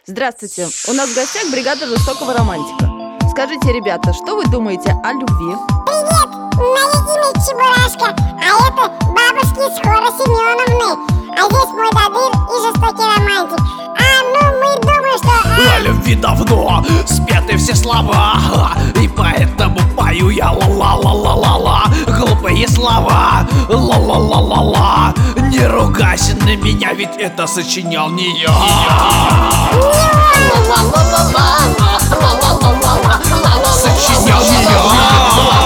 Здравствуйте, у нас в гостях бригада жестокого романтика. Скажите, ребята, что вы думаете о любви? Привет, мое имя Чебурашка, а это бабушки Скоро Семеновны. А здесь мой Дадыр и жестокий романтик. Мы думаем, что... О любви давно спеты все слова, и поэтому пою я ла-ла-ла-ла-ла-ла. Глупые слова, ла-ла-ла-ла-ла. Не ругайся на меня, ведь это сочинял не я. Сочинял не я.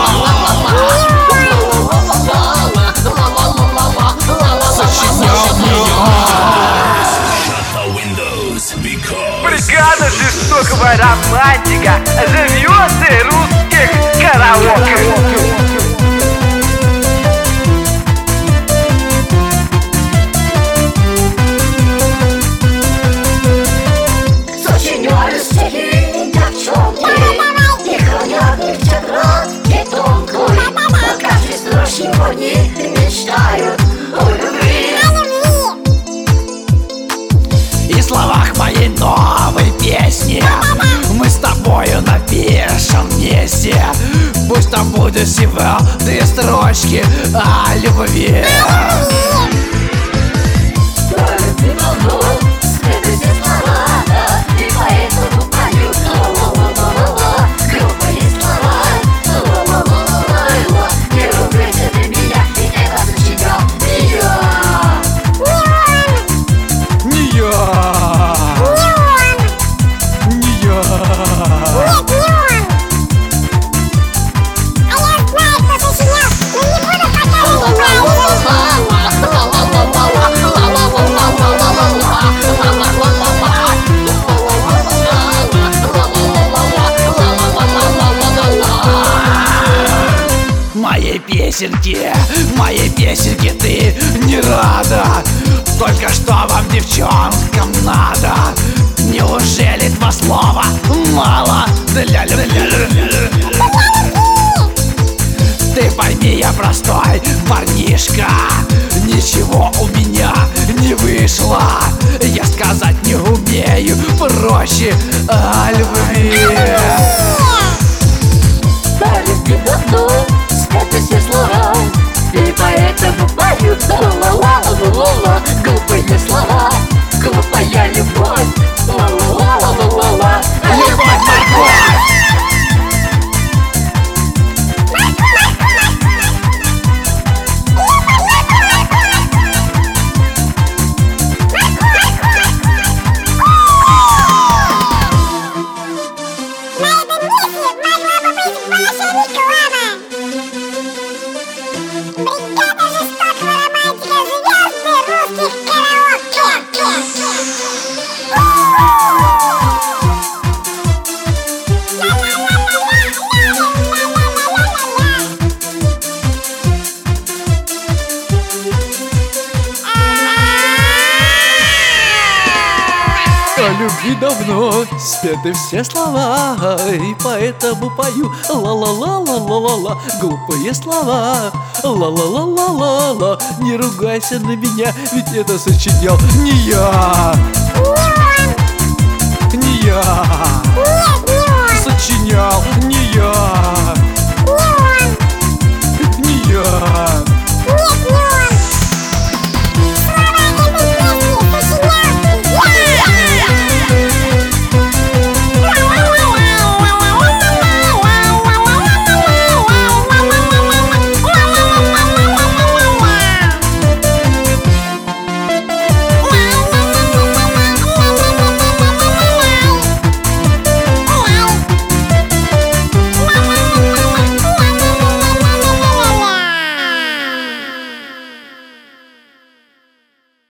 Бригада жестокого романтика живет русских караоке. Сочиняю стихи, девчонки, и хранят их тетрадки тонкой. По каждой строчке в них мечтают о любви. И в словах моей новой песни мы с тобою напишем вместе. Пусть там будет всего 2 строчки о любви. И поэтому пою ла-ла-ла-ла-ла. Грубые слова, ла-ла-ла-ла-ла-ла. Не ругайся на меня, ведь это сочинял не я. Не я. Не я. Нет, не он. А я знаю, кто сочинял, но не буду показывать. Моей песенке ты не рада. Только что вам, девчонкам, надо? Неужели 2 слова мало для любви? Ты пойми, я простой парнишка, ничего у меня не вышло. Я сказать не умею проще о любви. Это все слова, и поэтому пою ла-ла-ла-ла-ла-ла. Глупые слова, глупая любовь, ла-ла-ла-ла-ла-ла. На этом месте могла бы быть ваша реклама. Бригада жестокого романтика звезды русских караоке. О любви давно спеты все слова, и поэтому пою ла-ла-ла-ла-ла-ла-ла. Глупые слова, ла-ла-ла-ла-ла-ла. Не ругайся на меня, ведь это сочинял не я.